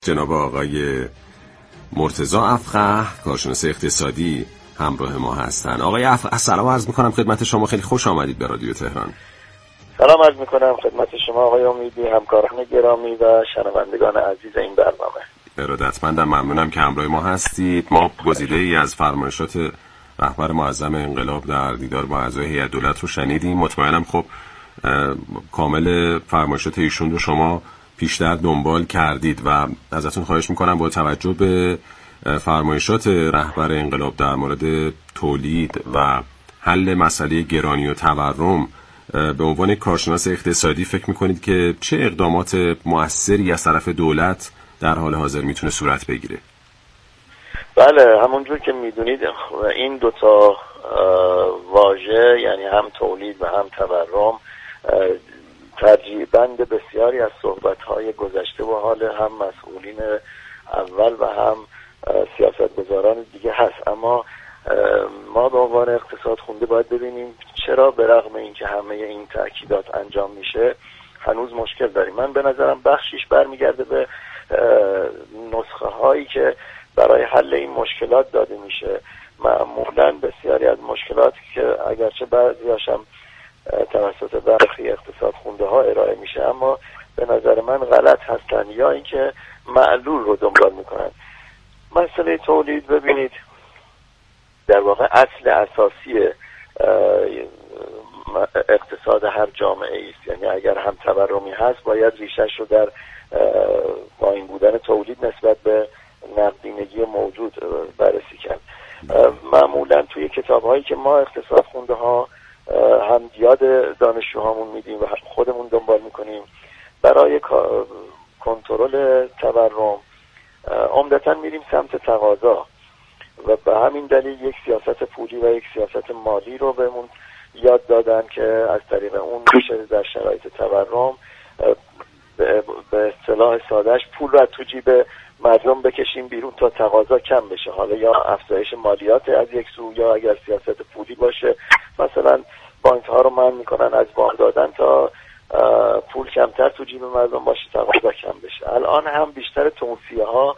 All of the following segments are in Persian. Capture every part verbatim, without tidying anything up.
جناب آقای مرتضی افقه، کارشناس اقتصادی همراه ما هستن. آقای افقه سلام عرض میکنم خدمت شما، خیلی خوش آمدید به رادیو تهران. سلام عرض میکنم خدمت شما آقای امیدی، همکاران گرامی و شنوندگان عزیز این برنامه. ارادتمندم، ممنونم که همراه ما هستید. ما گزیده‌ای از فرمایشات رهبر معظم انقلاب در دیدار با اعضای هیئت دولت رو شنیدیم. مطمئنم خب کامل فرمایشات ایشون رو شما پیشتر دنبال کردید و ازتون خواهش میکنم با توجه به فرمایشات رهبر انقلاب در مورد تولید و حل مسئله گرانی و تورم به عنوان کارشناس اقتصادی فکر میکنید که چه اقدامات مؤثری از طرف دولت در حال حاضر میتونه صورت بگیره؟ بله، همونجور که میدونید این دوتا واژه، یعنی هم تولید و هم تورم، ترجیح بند بسیاری از صحبت‌های گذشته و حال هم مسئولین اول و هم سیاستگزاران دیگه هست. اما ما به عنوان اقتصاد خونده باید ببینیم چرا به رغم اینکه همه این تأکیدات انجام میشه هنوز مشکل داریم. من به نظرم بخشیش برمیگرده به نسخه هایی که برای حل این مشکلات داده میشه. معمولاً بسیاری از مشکلات که اگرچه بعضی‌هاش هم توسط برخی اقتصاد خونده ها ارائه میشه، اما به نظر من غلط هستن یا اینکه معلول رو دنبال میکنن. مسئله تولید ببینید در واقع اصل اساسی اقتصاد هر جامعه است. یعنی اگر هم تورمی هست باید ریشش رو در پایین بودن تولید نسبت به نقدینگی موجود بررسی کرد. معمولا توی کتاب هایی که ما اقتصاد خونده ها هم یاد دانشجوهامون میدیم و خودمون دنبال میکنیم برای کنترل تورم عمدتاً میریم سمت تقاضا و به همین دلیل یک سیاست پولی و یک سیاست مالی رو بهمون یاد دادن که از طریق اون میشه در شرایط تورم به اصطلاح سادهش پول رو تو جیب مردم بکشیم بیرون تا تقاضا کم بشه. حالا یا افزایش مالیات از یک سو یا اگر سیاست پولی باشه مثلا بانک ها رو منع میکنن از وام دادن تا پول کمتر تو جیب مردم باشه تقاضا کم بشه. الان هم بیشتر توصیه ها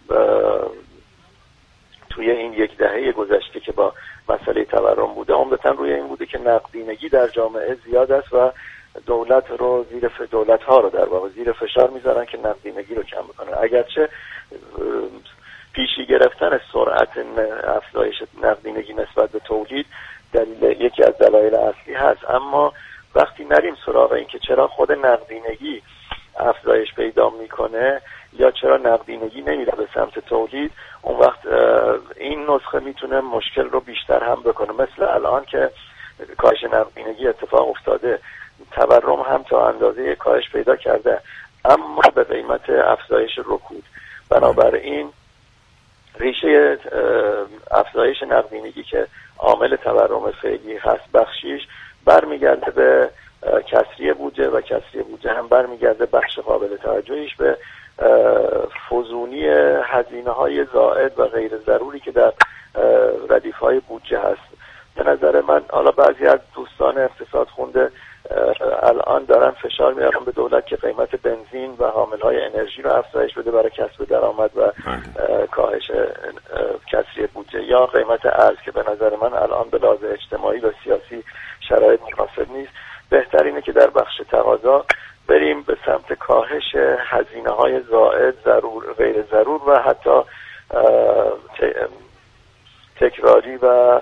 توی این یک دهه گذشته که با مسئله تورم بوده عمدتاً روی این بوده که نقدینگی در جامعه زیاد است و دولت رو زیر ف... دولت ها رو در واقع زیر فشار میذارن که نقدینگی رو کم بکنن. اگرچه پیشی گرفتن سرعت افزایش نقدینگی نسبت به تولید دلیل یکی از دلایل اصلی هست، اما وقتی نریم سراغ این که چرا خود نقدینگی افزایش پیدا میکنه یا چرا نقدینگی نمیره به سمت تولید، اون وقت این نسخه میتونه مشکل رو بیشتر هم بکنه. مثل الان که کاهش نقدینگی اتفاق افتاده، تورم هم تا اندازه کاهش پیدا کرده اما به قیمت افزایش رکود. بنابراین ریشه افزایش نقدینگی که عامل تورم فعلی هست بخشیش برمیگرده به کسری بودجه و کسری بودجه هم برمیگرده بخش قابل توجهیش به فزونی هزینه های زائد و غیر ضروری که در ردیف های بودجه هست. به نظر من حالا بعضی از دوستان اقتصاد خونده الان دارن فشار میارن به دولت که قیمت بنزین و حاملهای انرژی رو افزایش بده برای کسب درآمد و کاهش کسری بودجه، یا قیمت ارز که به نظر من الان به لحاظ اجتماعی و سیاسی شرایط مناسب نیست. بهترینه که در بخش تقاضا بریم به سمت کاهش هزینه های زائد، ضرور، غیر ضرور و حتی تکراری و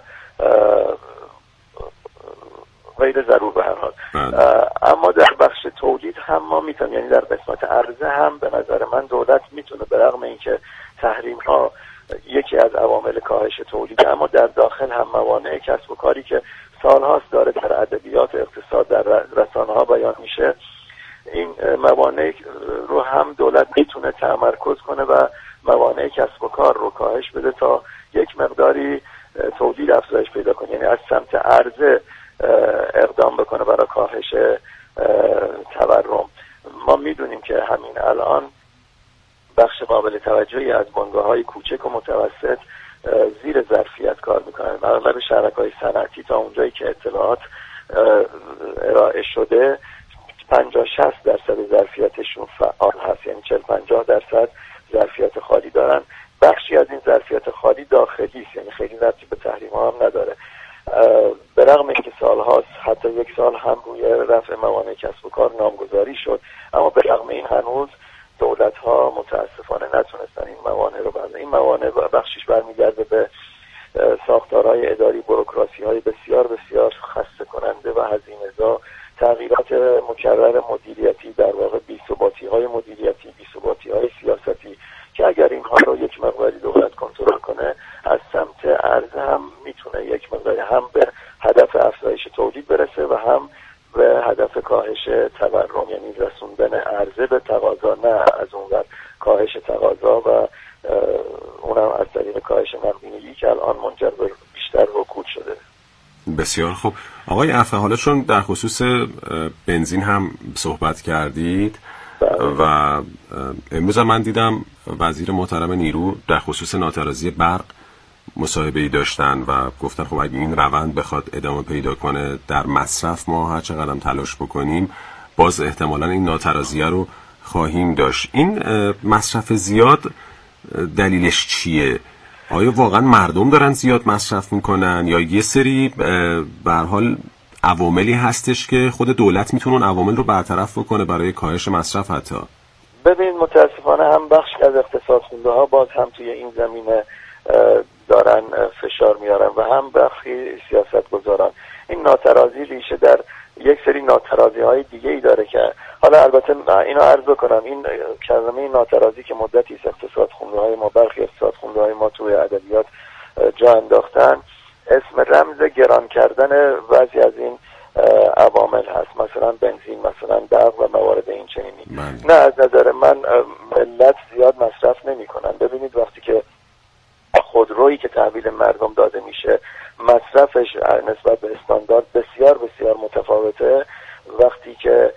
غیر ضرور به هر حال. اما در بخش تولید هم ما میتونیم، یعنی در قسمت عرضه هم به نظر من دولت میتونه به رغم اینکه تحریم ها یکی از عوامل کاهش تولید، اما در داخل هم موانع کسب و کاری که سالهاست داره در ادبیات اقتصاد در رسانه ها بیان میشه، این موانع رو هم دولت میتونه تمرکز کنه و موانع کسب و کار رو کاهش بده تا یک مقداری تولید افزایش پیدا کنه، یعنی از سمت عرضه اقدام بکنه برای کاهش تورم. ما میدونیم که همین الان بخش قابل توجهی از بنگاه‌های کوچک و متوسط زیر ظرفیت کار میکنن. اغلب شرکای صنعتی تا اونجایی که اطلاعات ارائه شده پنجاه شصت درصد ظرفیتشون فعال هست، یعنی چهل پنجاه درصد ظرفیت خالی دارن. بخشی از این ظرفیت خالی داخلی است، یعنی خیلی ربطی به تحریم ها هم نداره. به رغم اینکه سالهاست، حتی یک سال هم روی رفع موانع کسب و کار نامگذاری شد، اما به رغم این هنوز دولت ها متاسفانه نتونستن این موانع رو بردارن. این موانع بخشش برمیگرده به ساختارهای اداری، بوروکراسی های بسیار بسیار خسته کننده و هزینه‌زا، تغییرات مکرر مدیریتی، در واقع بی‌ثباتی های مدیریتی، بی‌ثباتی های سیاستی که اگر اینها رو یک مقداری دولت کنترل کنه، از سمت عرضه هم میتونه یک مقداری هم به هدف افزایش تولید برسه و هم به هدف کاهش تورم، یعنی رسوندن عرضه به تقاضا، نه از اون ور کاهش تقاضا و اونم از طریق کاهش نقدینگی که الان منجر به بیشتر رکود شده. بسیار خوب. آقای افقه، حالا چون در خصوص بنزین هم صحبت کردید و امروز من دیدم وزیر محترم نیرو در خصوص ناترازی برق مصاحبه‌ای داشتن و گفتن خب اگه این روند بخواد ادامه پیدا کنه در مصرف، ما هر چقدر هم تلاش بکنیم باز احتمالاً این ناترازیه رو خواهیم داشت. این مصرف زیاد دلیلش چیه؟ آیا واقعا مردم دارن زیاد مصرف میکنن یا یه سری به هر حال عواملی هستش که خود دولت میتونه عوامل رو برطرف بکنه برای کاهش مصرف؟ حتی ببین، متاسفانه هم بخش از اقتصاد خونده ها باز هم توی این زمینه دارن فشار میارن و هم بخشی سیاست گذارن. این ناترازی ریشه در یک سری ناترازی های دیگه ای داره که حالا البته اینو عرض بکنم، این کلمه ناترازی که مدتی است اقتصاد خونده های ما، برخی اقتصاد خونده های ما توی ادبیات جا انداختن، اسم رمز گران کردن بعضی از این عوامل هست، مثلا بنزین، مثلا برق و موارد این چنینی. نه، از نظر من ملت زیاد مصرف نمی کنن. ببینید وقتی که خودرویی که تحویل مردم داده میشه مصرفش نسبت به استاندارد بسیار بسیار متفاوته، وقتی که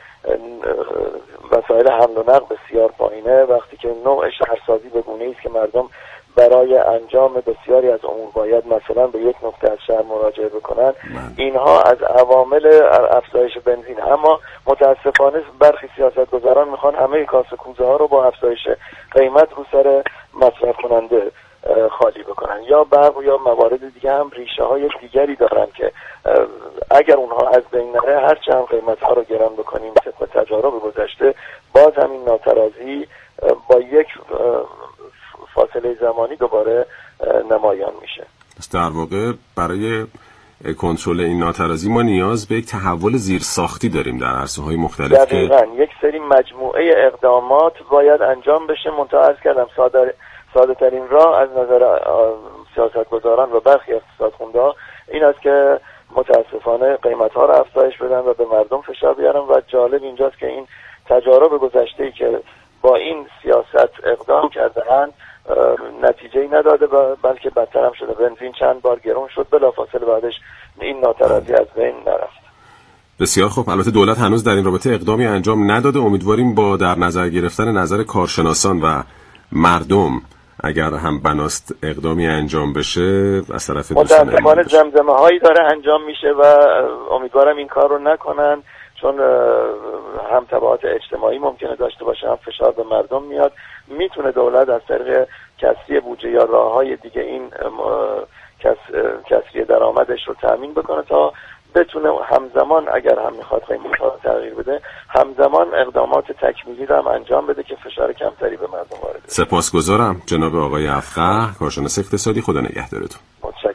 وسایل حمل و نقل بسیار پایینه، وقتی که نوع شهرسازی به گونه‌ای است که مردم برای انجام بسیاری از امور باید مثلا به یک نقطه از شهر مراجعه بکنن، اینها از عوامل افزایش بنزین. اما متاسفانه برخی سیاستگزاران میخوان همه کاسه کوزه ها رو با افزایش قیمت رو سر مصرف کننده خالی بکنن. یا برق یا موارد دیگه هم ریشه های دیگری دارن که اگر اونها از بین نره، هرچه هم قیمت ها رو گران بکنیم طبق تجارب گذشته، باز همین ناترازی با یک فاصله زمانی دوباره نمایان میشه. در واقع برای کنترل این ناترازی ما نیاز به یک تحول زیرساختی داریم در عرصه‌های مختلف. دقیقاً که یک سری مجموعه اقدامات باید انجام بشه. منتها عرض کردم ساده ساده ترین راه از نظر سیاستگزاران و برخی اقتصاد خونده‌ها این است که متاسفانه قیمت‌ها رو افزایش بدن و به مردم فشار بیارن. و جالب اینجاست که این تجارب گذشته‌ای که با این سیاست اقدام کرده‌اند نتیجه‌ای نداده و بلکه بدتر هم شده. بنزین چند بار گرون شد، بلافاصله بعدش این ناترازی از بین نرفت. بسیار خوب. البته دولت هنوز در این رابطه اقدامی انجام نداده. امیدواریم با در نظر گرفتن نظر کارشناسان و مردم اگر هم بناست اقدامی انجام بشه از طرف دوستان. متاسفانه زمزمه هایی داره انجام میشه و امیدوارم این کار رو نکنن، چون هم تبعات اجتماعی ممکنه داشته باشه، هم فشار به مردم میاد. میتونه دولت از طریق کسری بودجه یا راههای دیگه این کس، کسری درآمدش رو تامین بکنه تا بتونه همزمان اگر هم میخواد قیمت‌ها رو تغییر بده، همزمان اقدامات تکمیلی رو هم انجام بده که فشار کمتری به مردم وارد بشه. سپاسگزارم جناب آقای افقه، کارشناس اقتصادی. خدا نگهدارتون.